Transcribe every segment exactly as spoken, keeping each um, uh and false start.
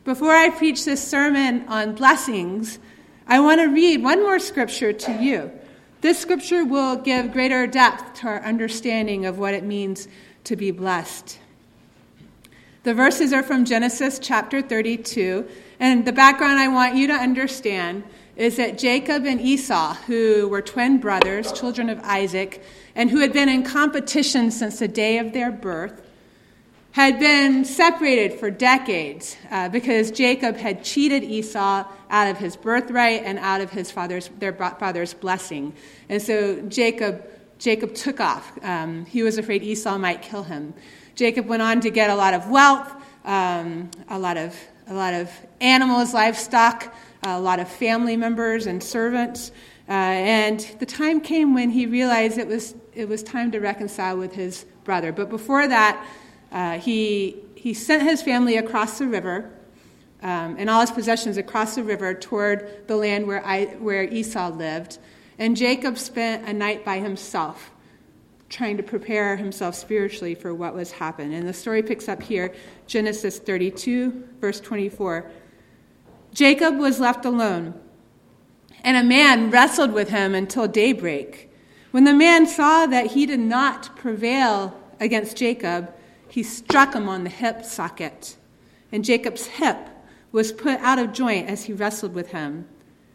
before I preach this sermon on blessings, I want to read one more scripture to you. This scripture will give greater depth to our understanding of what it means to be blessed. The verses are from Genesis chapter thirty-two, and the background I want you to understand is that Jacob and Esau, who were twin brothers, children of Isaac, and who had been in competition since the day of their birth, had been separated for decades uh, because Jacob had cheated Esau out of his birthright and out of his father's their father's blessing. And so Jacob Jacob took off. Um, he was afraid Esau might kill him. Jacob went on to get a lot of wealth, um, a lot of a lot of animals, livestock, a lot of family members and servants. Uh, and the time came when he realized it was it was time to reconcile with his brother. But before that, Uh, he he sent his family across the river um, and all his possessions across the river toward the land where I, where Esau lived. And Jacob spent a night by himself, trying to prepare himself spiritually for what was happening. And the story picks up here, Genesis thirty-two, verse twenty-four. Jacob was left alone, and a man wrestled with him until daybreak. When the man saw that he did not prevail against Jacob, he struck him on the hip socket, and Jacob's hip was put out of joint as he wrestled with him.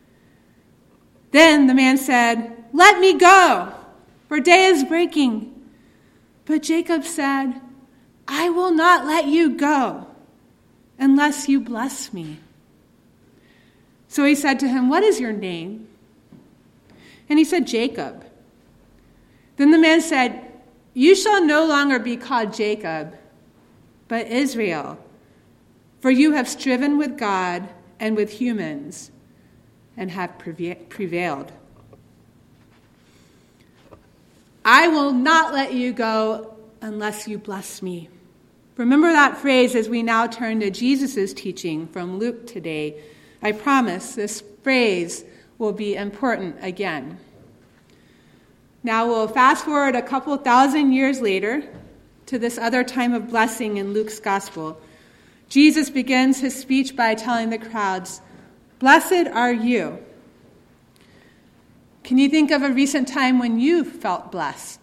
Then the man said, "Let me go, for day is breaking." But Jacob said, "I will not let you go unless you bless me." So he said to him, "What is your name?" And he said, "Jacob." Then the man said, "You shall no longer be called Jacob, but Israel, for you have striven with God and with humans and have prevailed. I will not let you go unless you bless me." Remember that phrase as we now turn to Jesus' teaching from Luke today. I promise this phrase will be important again. Now we'll fast forward a couple thousand years later to this other time of blessing in Luke's gospel. Jesus begins his speech by telling the crowds, "Blessed are you." Can you think of a recent time when you felt blessed?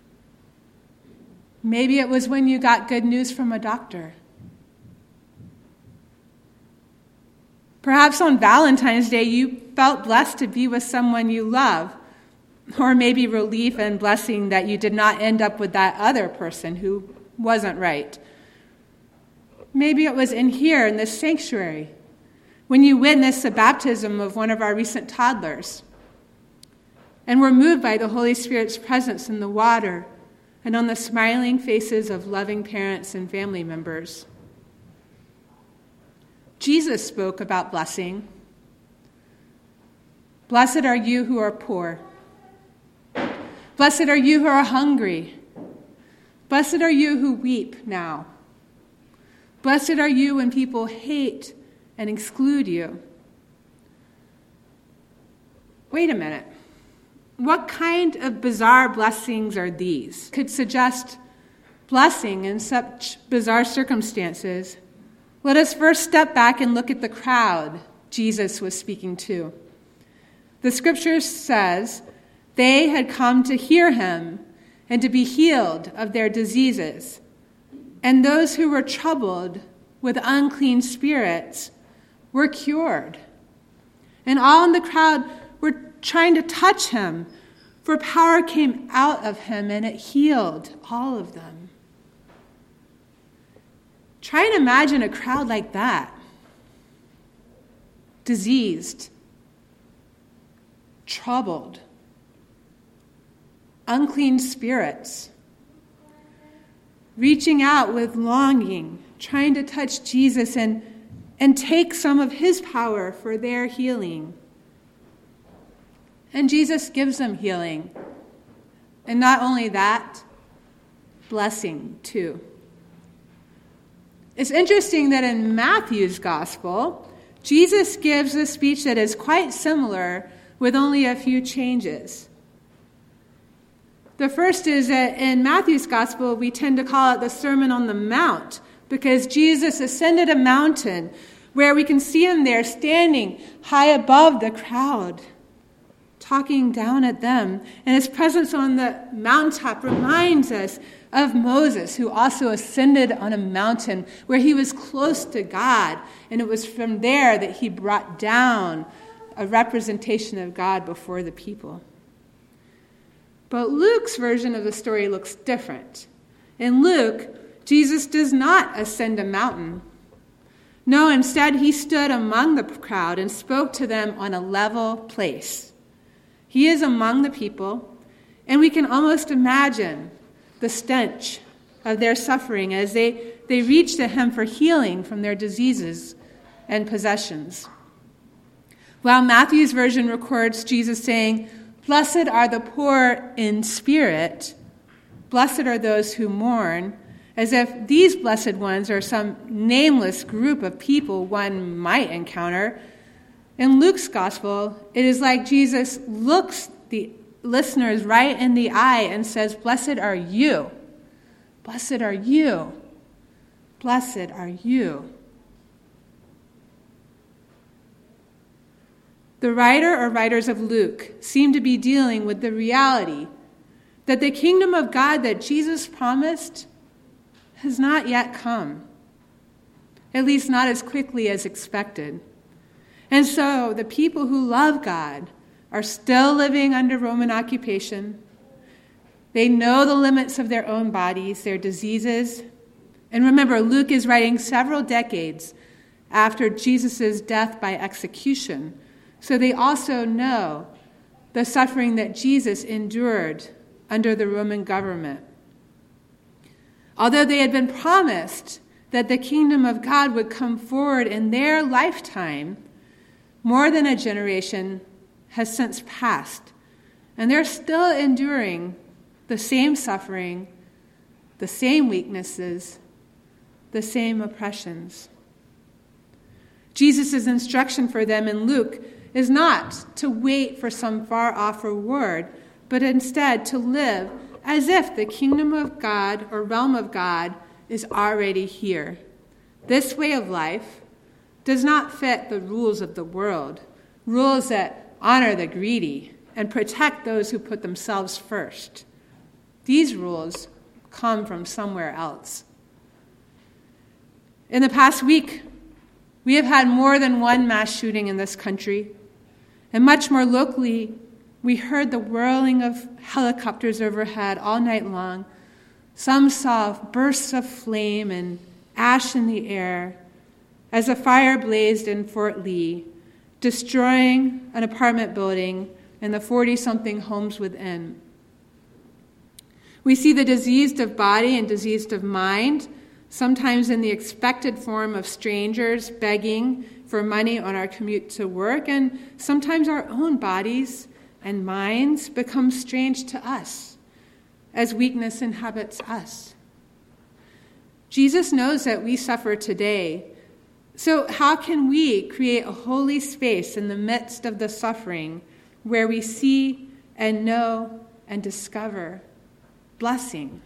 Maybe it was when you got good news from a doctor. Perhaps on Valentine's Day you felt blessed to be with someone you love. Or maybe relief and blessing that you did not end up with that other person who wasn't right. Maybe it was in here in this sanctuary when you witnessed the baptism of one of our recent toddlers and were moved by the Holy Spirit's presence in the water and on the smiling faces of loving parents and family members. Jesus spoke about blessing. "Blessed are you who are poor. Blessed are you who are hungry. Blessed are you who weep now. Blessed are you when people hate and exclude you." Wait a minute. What kind of bizarre blessings are these? Could suggest blessing in such bizarre circumstances. Let us first step back and look at the crowd Jesus was speaking to. The scripture says, they had come to hear him and to be healed of their diseases. And those who were troubled with unclean spirits were cured. And all in the crowd were trying to touch him, for power came out of him and it healed all of them. Try and imagine a crowd like that. Diseased, troubled, unclean spirits, reaching out with longing, trying to touch Jesus and, and take some of his power for their healing. And Jesus gives them healing. And not only that, blessing too. It's interesting that in Matthew's gospel, Jesus gives a speech that is quite similar with only a few changes. The first is that in Matthew's gospel, we tend to call it the Sermon on the Mount because Jesus ascended a mountain where we can see him there standing high above the crowd, talking down at them. And his presence on the mountaintop reminds us of Moses, who also ascended on a mountain where he was close to God. And it was from there that he brought down a representation of God before the people. But Luke's version of the story looks different. In Luke, Jesus does not ascend a mountain. No, instead, he stood among the crowd and spoke to them on a level place. He is among the people, and we can almost imagine the stench of their suffering as they, they reach to him for healing from their diseases and possessions. While Matthew's version records Jesus saying, "Blessed are the poor in spirit, blessed are those who mourn," as if these blessed ones are some nameless group of people one might encounter. In Luke's gospel, it is like Jesus looks the listeners right in the eye and says, "Blessed are you. Blessed are you. Blessed are you." The writer or writers of Luke seem to be dealing with the reality that the kingdom of God that Jesus promised has not yet come, at least not as quickly as expected. And so the people who love God are still living under Roman occupation. They know the limits of their own bodies, their diseases. And remember, Luke is writing several decades after Jesus' death by execution. So they also know the suffering that Jesus endured under the Roman government. Although they had been promised that the kingdom of God would come forward in their lifetime, more than a generation has since passed, and they're still enduring the same suffering, the same weaknesses, the same oppressions. Jesus' instruction for them in Luke is not to wait for some far-off reward, but instead to live as if the kingdom of God or realm of God is already here. This way of life does not fit the rules of the world, rules that honor the greedy and protect those who put themselves first. These rules come from somewhere else. In the past week, we have had more than one mass shooting in this country. And much more locally, we heard the whirling of helicopters overhead all night long. Some saw bursts of flame and ash in the air as a fire blazed in Fort Lee, destroying an apartment building and the forty-something homes within. We see the diseased of body and diseased of mind, sometimes in the expected form of strangers begging for money on our commute to work, and sometimes our own bodies and minds become strange to us as weakness inhabits us. Jesus knows that we suffer today, so how can we create a holy space in the midst of the suffering where we see and know and discover blessing?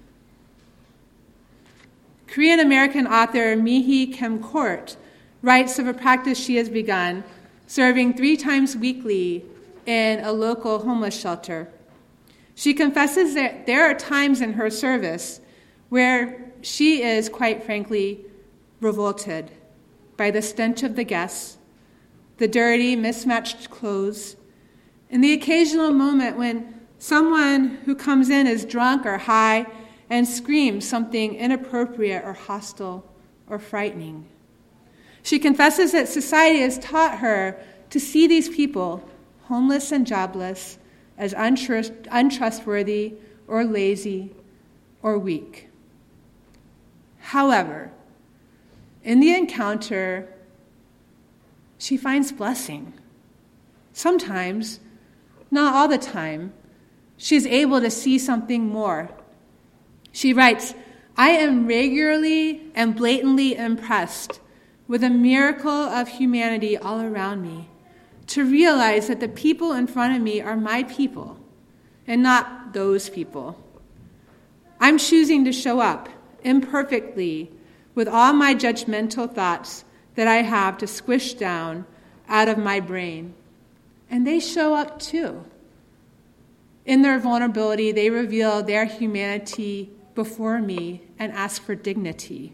Korean-American author Mihi Kim-Court writes of a practice she has begun, serving three times weekly in a local homeless shelter. She confesses that there are times in her service where she is, quite frankly, revolted by the stench of the guests, the dirty, mismatched clothes, and the occasional moment when someone who comes in is drunk or high and screams something inappropriate or hostile or frightening. She confesses that society has taught her to see these people, homeless and jobless, as untrust- untrustworthy or lazy or weak. However, in the encounter, she finds blessing. Sometimes, not all the time, she is able to see something more. She writes, "I am regularly and blatantly impressed with a miracle of humanity all around me, to realize that the people in front of me are my people and not those people. I'm choosing to show up imperfectly with all my judgmental thoughts that I have to squish down out of my brain. And they show up too. In their vulnerability, they reveal their humanity before me and ask for dignity.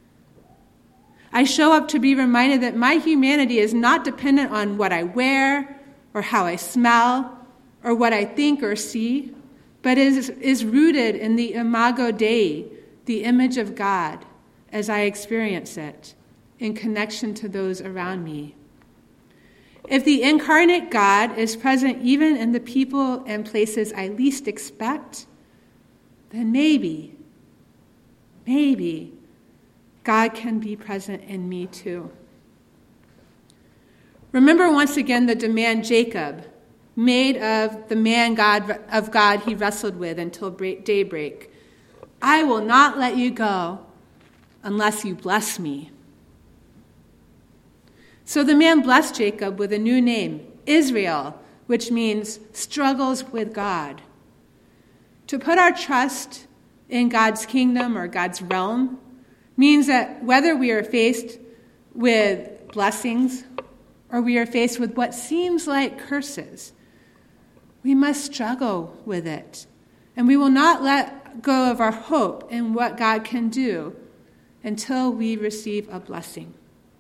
I show up to be reminded that my humanity is not dependent on what I wear or how I smell or what I think or see, but is, is rooted in the imago Dei, the image of God, as I experience it, in connection to those around me. If the incarnate God is present even in the people and places I least expect, then maybe, maybe God can be present in me too. Remember once again the demand Jacob made of the man God of God he wrestled with until daybreak. I will not let you go unless you bless me. So the man blessed Jacob with a new name, Israel, which means struggles with God. To put our trust in God's kingdom or God's realm means that whether we are faced with blessings or we are faced with what seems like curses, we must struggle with it. And we will not let go of our hope in what God can do until we receive a blessing.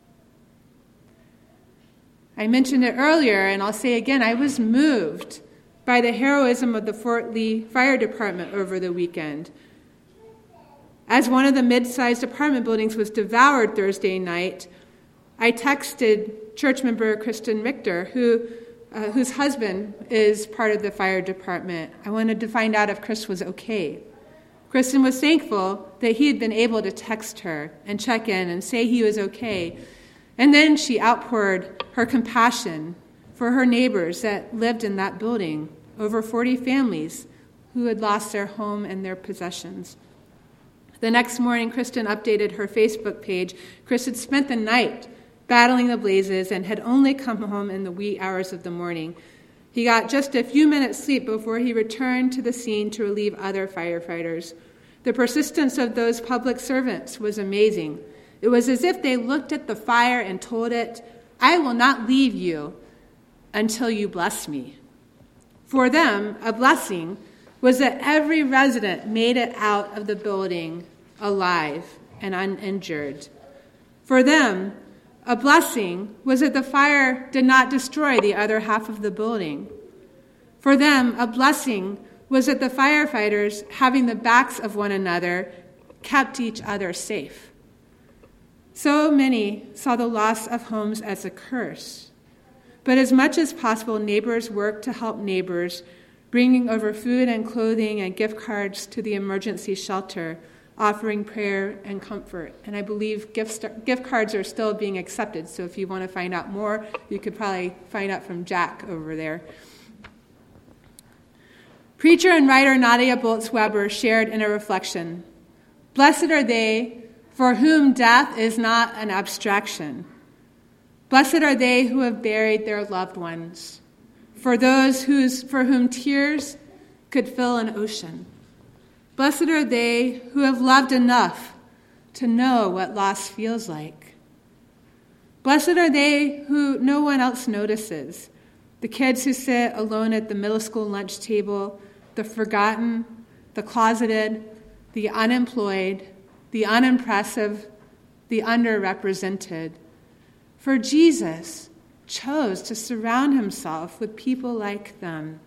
I mentioned it earlier, and I'll say again, I was moved by the heroism of the Fort Lee Fire Department over the weekend. As one of the mid-sized apartment buildings was devoured Thursday night, I texted church member Kristen Richter, who, uh, whose husband is part of the fire department. I wanted to find out if Chris was okay. Kristen was thankful that he had been able to text her and check in and say he was okay. And then she outpoured her compassion for her neighbors that lived in that building, over forty families who had lost their home and their possessions. The next morning, Kristen updated her Facebook page. Chris had spent the night battling the blazes and had only come home in the wee hours of the morning. He got just a few minutes sleep before he returned to the scene to relieve other firefighters. The persistence of those public servants was amazing. It was as if they looked at the fire and told it, I will not leave you until you bless me. For them, a blessing was that every resident made it out of the building alive and uninjured. For them, a blessing was that the fire did not destroy the other half of the building. For them, a blessing was that the firefighters, having the backs of one another, kept each other safe. So many saw the loss of homes as a curse. But as much as possible, neighbors worked to help neighbors, bringing over food and clothing and gift cards to the emergency shelter, offering prayer and comfort. And I believe gift, gift cards are still being accepted, so if you want to find out more, you could probably find out from Jack over there. Preacher and writer Nadia Bolz-Weber shared in a reflection, "Blessed are they for whom death is not an abstraction. Blessed are they who have buried their loved ones, for those whose, for whom tears could fill an ocean. Blessed are they who have loved enough to know what loss feels like. Blessed are they who no one else notices, the kids who sit alone at the middle school lunch table, the forgotten, the closeted, the unemployed, the unimpressive, the underrepresented. For Jesus chose to surround himself with people like them."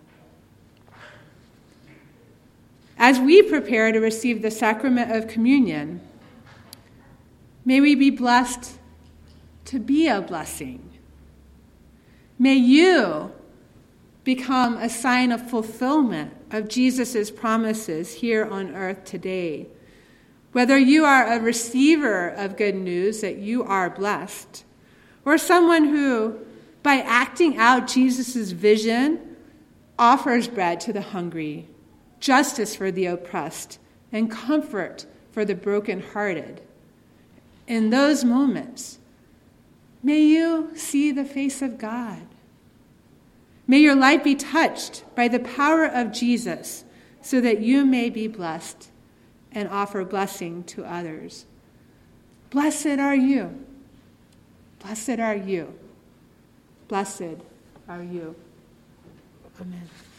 As we prepare to receive the sacrament of communion, may we be blessed to be a blessing. May you become a sign of fulfillment of Jesus' promises here on earth today. Whether you are a receiver of good news that you are blessed, or someone who, by acting out Jesus' vision, offers bread to the hungry, justice for the oppressed, and comfort for the brokenhearted. In those moments, may you see the face of God. May your life be touched by the power of Jesus so that you may be blessed and offer blessing to others. Blessed are you. Blessed are you. Blessed are you. Amen.